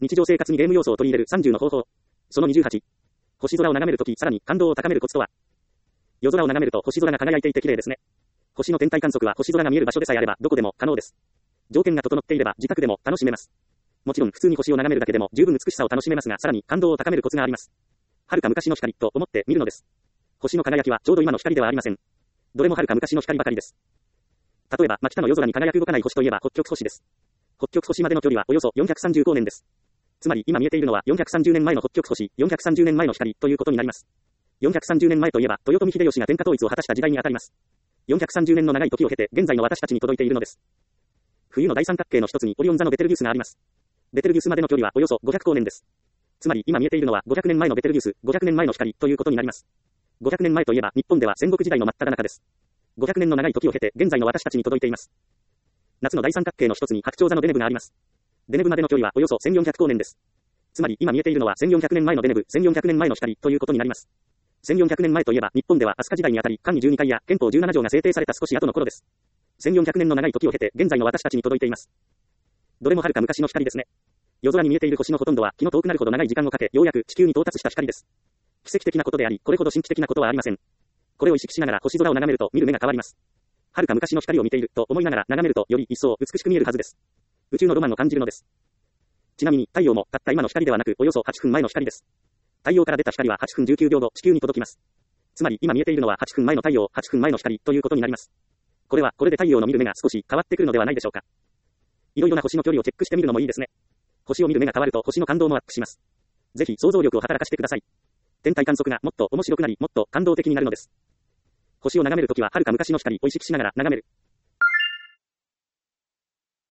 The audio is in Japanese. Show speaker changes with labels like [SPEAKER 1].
[SPEAKER 1] 日常生活にゲーム要素を取り入れる30の方法。その28。星空を眺めるとき、さらに感動を高めるコツとは。夜空を眺めると星空が輝いていて綺麗ですね。星の天体観測は星空が見える場所でさえあればどこでも可能です。条件が整っていれば自宅でも楽しめます。もちろん普通に星を眺めるだけでも十分美しさを楽しめますが、さらに感動を高めるコツがあります。遥か昔の光と思って見るのです。星の輝きはちょうど今の光ではありません。どれも遥か昔の光ばかりです。例えば、真北の夜空に輝く動かない星といえば北極星です。北極星までの距離はおよそ430光年です。つまり今見えているのは430年前の北極星、430年前の光ということになります。430年前といえば、豊臣秀吉が天下統一を果たした時代にあたります。430年の長い時を経て、現在の私たちに届いているのです。冬の大三角形の一つにオリオン座のベテルギウスがあります。ベテルギウスまでの距離はおよそ500光年です。つまり今見えているのは500年前のベテルギウス、500年前の光ということになります。500年前といえば、日本では戦国時代の真っ只中です。500年の長い時を経て、現在の私たちに届いています。夏の大三角形の一つに白鳥座のデネブがあります。デネブまでの距離はおよそ1400光年です。つまり今見えているのは1400年前のデネブ、1400年前の光ということになります。1400年前といえば、日本では飛鳥時代にあたり、漢に12回や憲法17条が制定された少し後の頃です。1400年の長い時を経て、現在の私たちに届いています。どれも遥か昔の光ですね。夜空に見えている星のほとんどは、気の遠くなるほど長い時間をかけ、ようやく地球に到達した光です。奇跡的なことであり、これほど神秘的なことはありません。これを意識しながら星空を眺めると、見る目が変わります。遥か昔の光を見ていると思いながら眺めると、より一層美しく見えるはずです。宇宙のロマンを感じるのです。ちなみに、太陽も、たった今の光ではなく、およそ8分前の光です。太陽から出た光は8分19秒後、地球に届きます。つまり、今見えているのは8分前の太陽、8分前の光ということになります。これは、これで太陽の見る目が少し変わってくるのではないでしょうか。いろいろな星の距離をチェックしてみるのもいいですね。星を見る目が変わると、星の感動もアップします。ぜひ、想像力を働かせてください。天体観測がもっと面白くなり、もっと感動的になるのです。星を眺めるときは、遥か昔の光を意識しながら眺める。